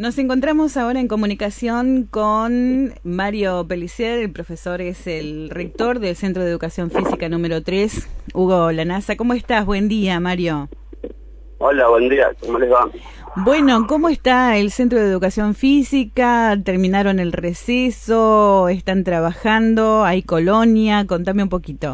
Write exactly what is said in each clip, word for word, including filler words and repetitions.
Nos encontramos ahora en comunicación con Mario Pellicer, el profesor es el rector del Centro de Educación Física número tres, Hugo Lanasa. ¿Cómo estás? Buen día, Mario. Hola, buen día. ¿Cómo les va? Bueno, ¿cómo está el Centro de Educación Física? ¿Terminaron el receso? ¿Están trabajando? ¿Hay colonia? Contame un poquito.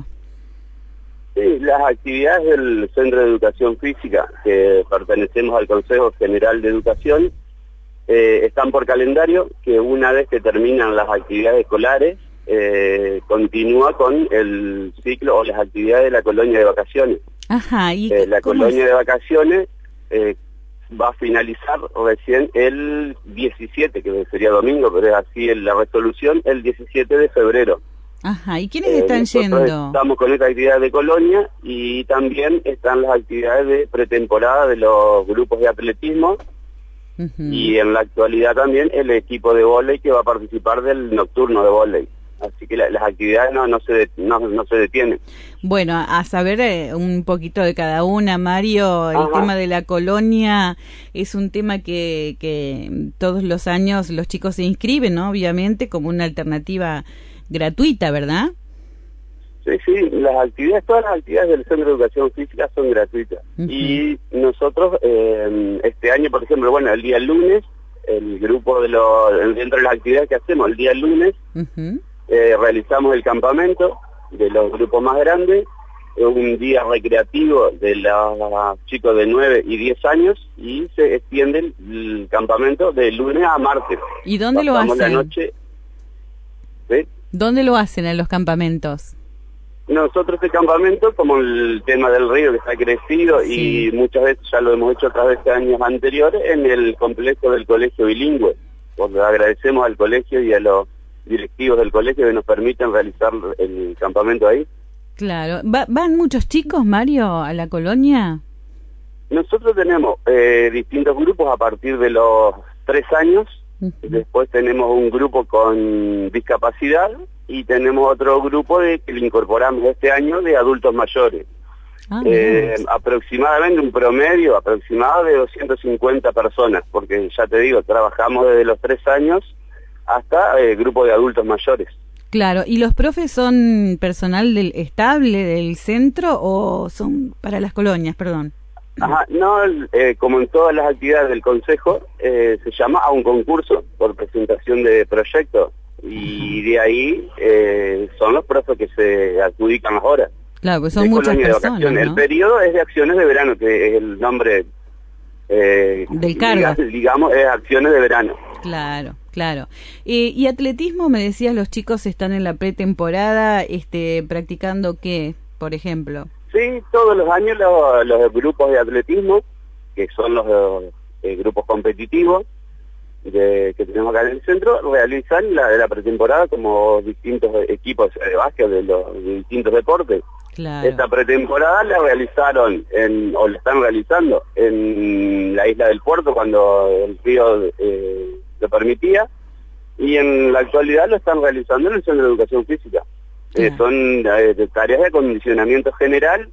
Sí, las actividades del Centro de Educación Física, que pertenecemos al Consejo General de Educación, eh, están por calendario, que una vez que terminan las actividades escolares, eh, continúa con el ciclo o las actividades de la colonia de vacaciones. Ajá, ¿y eh, La colonia es? de vacaciones eh, va a finalizar recién el diecisiete, que sería domingo, pero es así en la resolución, el diecisiete de febrero. Ajá, ¿y quiénes Eh, están yendo? Estamos con esta actividad de colonia y también están las actividades de pretemporada de los grupos de atletismo. Uh-huh. Y en la actualidad también el equipo de vóley que va a participar del nocturno de vóley. Así que la, las actividades no no se de, no, no se detienen. Bueno, a saber eh, un poquito de cada una, Mario. El Ajá. tema de la colonia es un tema que, que todos los años los chicos se inscriben, ¿no? Obviamente, como una alternativa gratuita, ¿verdad? Sí, sí, las actividades, todas las actividades del Centro de Educación Física son gratuitas. Uh-huh. Y nosotros, eh, este año, por ejemplo, bueno, el día lunes, el grupo de los, dentro de las actividades que hacemos, el día lunes, uh-huh. eh, realizamos el campamento de los grupos más grandes, un día recreativo de los chicos de nueve y diez años, y se extiende el, el campamento de lunes a martes. ¿Y dónde Pasamos lo hacen? La noche, ¿sí? ¿Dónde lo hacen en los campamentos? Nosotros este campamento, como el tema del río que está crecido, sí. Y muchas veces ya lo hemos hecho a través de años anteriores, en el complejo del colegio bilingüe. Porque agradecemos al colegio y a los directivos del colegio que nos permiten realizar el campamento ahí. Claro. ¿Va, ¿Van muchos chicos, Mario, a la colonia? Nosotros tenemos eh, distintos grupos a partir de los tres años. Uh-huh. Después tenemos un grupo con discapacidad y tenemos otro grupo de que le incorporamos este año de adultos mayores. Ah, eh, aproximadamente un promedio aproximado de doscientas cincuenta personas, porque ya te digo, trabajamos desde los tres años hasta el eh, grupo de adultos mayores. Claro, ¿y los profes son personal del estable del centro o son para las colonias, perdón? Ajá, no, eh, como en todas las actividades del Consejo, eh, se llama a un concurso por presentación de proyectos y de ahí eh, son los profes que se adjudican las horas. Claro, pues son muchas personas, ¿no? El periodo es de acciones de verano, que es el nombre eh, del cargo. Digamos, es acciones de verano. Claro, claro. Eh, y atletismo, me decías, los chicos están en la pretemporada, este, practicando ¿qué, por ejemplo? Sí, todos los años los, los grupos de atletismo, que son los eh, grupos competitivos de, que tenemos acá en el centro, realizan la de la pretemporada como distintos equipos de básquet de los de distintos deportes. Claro. Esta pretemporada la realizaron, en, o la están realizando en la isla del Puerto cuando el río eh, lo permitía, y en la actualidad lo están realizando en el Centro de Educación Física. Eh, son eh, tareas de acondicionamiento general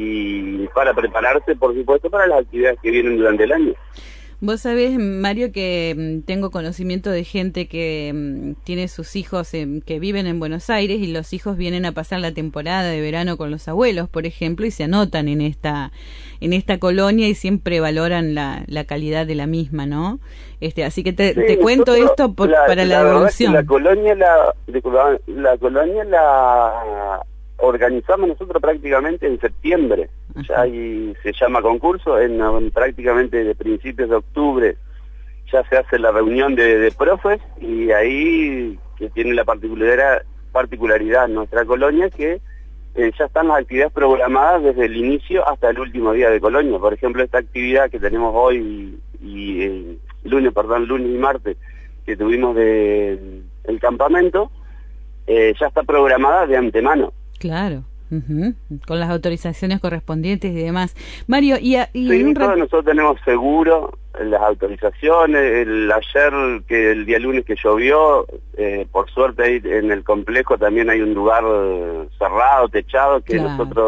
y para prepararse, por supuesto, para las actividades que vienen durante el año. Vos sabés, Mario, que tengo conocimiento de gente que um, tiene sus hijos eh, que viven en Buenos Aires y los hijos vienen a pasar la temporada de verano con los abuelos, por ejemplo, y se anotan en esta en esta colonia y siempre valoran la, la calidad de la misma, ¿no? Este, así que te, sí, te cuento esto por, la, para la, la devolución. La colonia la, la colonia la organizamos nosotros prácticamente en septiembre. Ajá. Ya ahí se llama concurso, en, en prácticamente de principios de octubre ya se hace la reunión de, de profes, y ahí que tiene la particularidad, particularidad nuestra colonia que eh, ya están las actividades programadas desde el inicio hasta el último día de colonia. Por ejemplo, esta actividad que tenemos hoy y, y eh, lunes, perdón, lunes y martes que tuvimos de el campamento, eh, ya está programada de antemano. Claro. Uh-huh. Con las autorizaciones correspondientes y demás. Mario, y, a, y sí, un todos nosotros tenemos seguro, las autorizaciones. El, ayer, que el día lunes que llovió, eh, por suerte ahí en el complejo también hay un lugar cerrado, techado, que claro. nosotros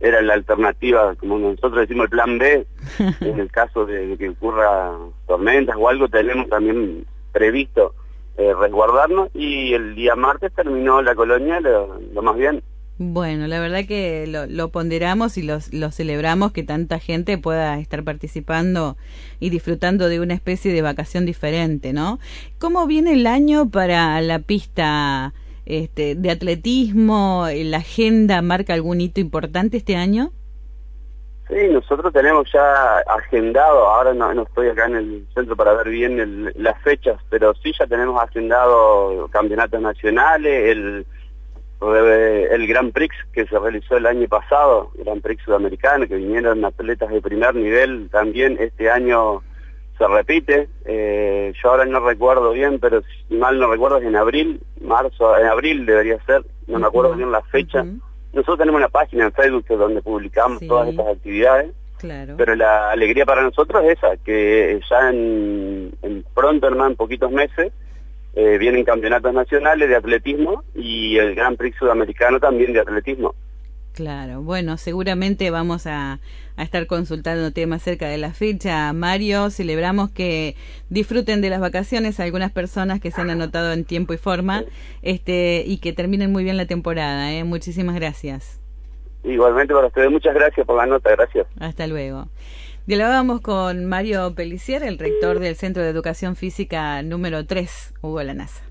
era la alternativa, como nosotros decimos, el plan B, en el caso de que ocurra tormentas o algo, tenemos también previsto eh, resguardarnos, y el día martes terminó la colonia lo, lo más bien. Bueno, la verdad que lo, lo ponderamos y lo, lo celebramos, que tanta gente pueda estar participando y disfrutando de una especie de vacación diferente, ¿no? ¿Cómo viene el año para la pista este, de atletismo? ¿La agenda marca algún hito importante este año? Sí, nosotros tenemos ya agendado, ahora no, no estoy acá en el centro para ver bien el, las fechas, pero sí ya tenemos agendado campeonatos nacionales, el el Grand Prix que se realizó el año pasado, Grand Prix sudamericano, que vinieron atletas de primer nivel, también este año se repite. Eh, yo ahora no recuerdo bien, pero si mal no recuerdo es en abril, marzo, en abril debería ser, no me acuerdo bien la fecha. Uh-huh. Nosotros tenemos una página en Facebook donde publicamos sí. todas estas actividades, claro. Pero la alegría para nosotros es esa, que ya en, en pronto, hermano, en poquitos meses, Eh, vienen campeonatos nacionales de atletismo y el Grand Prix sudamericano también de atletismo. Claro, bueno, seguramente vamos a, a estar consultando temas acerca de la fecha. Mario, celebramos que disfruten de las vacaciones algunas personas que se han anotado en tiempo y forma, este y que terminen muy bien la temporada. ¿eh? Muchísimas gracias. Igualmente para ustedes, muchas gracias por la nota, gracias. Hasta luego. Dialogábamos con Mario Pelicier, el rector del Centro de Educación Física número tres, Hugo Lanasa.